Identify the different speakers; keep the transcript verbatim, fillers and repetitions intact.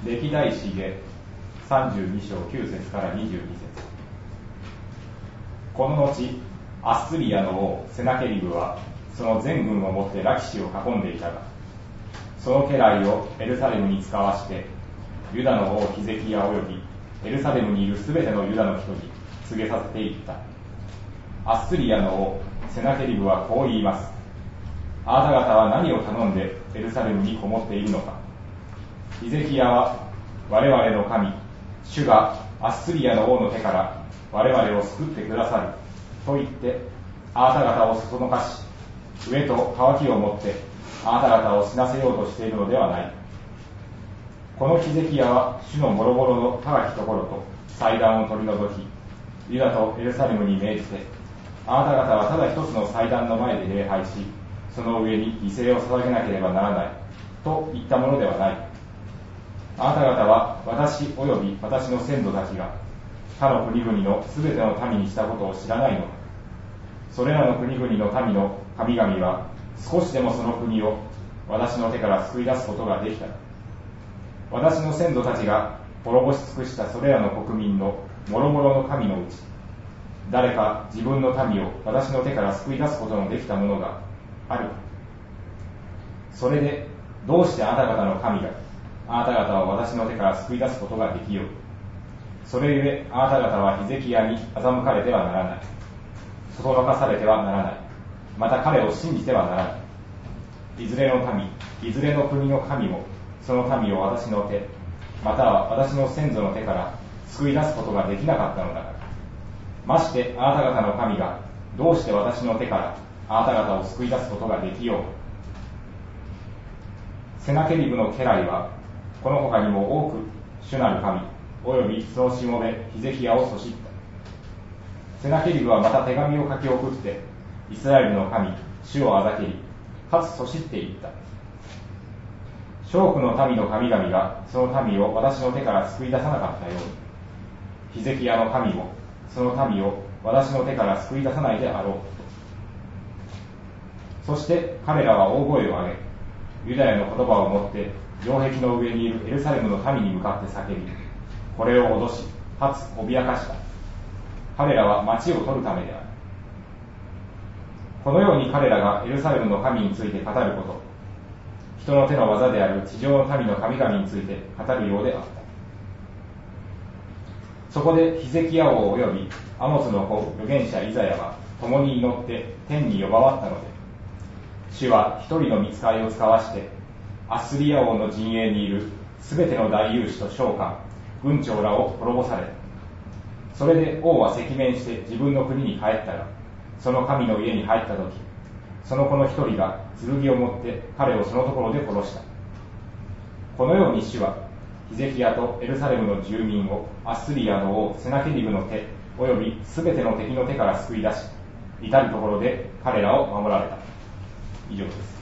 Speaker 1: 歴代史下さんじゅうに章きゅう節からにじゅうに節。この後アッスリアの王セナケリブはその全軍をもってラキシを囲んでいたが、その家来をエルサレムに使わしてユダの王ヒゼキヤ及びエルサレムにいるすべてのユダの人に告げさせていった。アッスリアの王セナケリブはこう言います。あなた方は何を頼んでエルサレムにこもっているのか。ヒゼキヤは我々の神主がアッスリアの王の手から我々を救ってくださると言ってあなた方をそそのかし、飢えと渇きをもってあなた方を死なせようとしているのではない。このヒゼキヤは主のもろもろの高きところと祭壇を取り除き、ユダとエルサレムに命じて、あなた方はただ一つの祭壇の前で礼拝し、その上に犠牲を捧げなければならないと言ったものではない。あなた方は私及び私の先祖たちが他の国々のすべての民にしたことを知らないのか。それらの国々の民の神々は少しでもその国を私の手から救い出すことができた。私の先祖たちが滅ぼし尽くしたそれらの国民の諸々の神のうち、誰か自分の民を私の手から救い出すことのできたものがあるか。それでどうしてあなた方の神があなた方を私の手から救い出すことができよう。それゆえあなた方はヒゼキヤに欺かれてはならない。そそのかされてはならない。また彼を信じてはならない。いずれの民、いずれの国の神もその民を私の手、または私の先祖の手から救い出すことができなかったのだから。ましてあなた方の神がどうして私の手からあなた方を救い出すことができようか。セナケリブの家来はこの他にも多く主なる神およびそのしもべヒゼキヤをそしった。セナケリブはまた手紙を書き送ってイスラエルの神主をあざけり、かつそしっていった。諸国の民の神々がその民を私の手から救い出さなかったように、ヒゼキヤの神もその民を私の手から救い出さないであろうと。そして彼らは大声を上げ、ユダヤの言葉をもって城壁の上にいるエルサレムの民に向かって叫び、これを脅し、かつ脅かした。彼らは町を取るためである。このように彼らがエルサレムの神について語ること、人の手の技である地上の民の神々について語るようであった。そこでヒゼキヤ王およびアモスの子預言者イザヤは共に祈って天に呼ばわったので、主は一人の御使いを使わしてアッスリア王の陣営にいるすべての大勇士と将官、軍長らを滅ぼされた。それで王は赤面して自分の国に帰ったが、その神の家に入った時、その子の一人が剣を持って彼をそのところで殺した。このように主はヒゼキヤとエルサレムの住民をアッスリアの王セナケリブの手およびすべての敵の手から救い出し、至るところで彼らを守られた。以上です。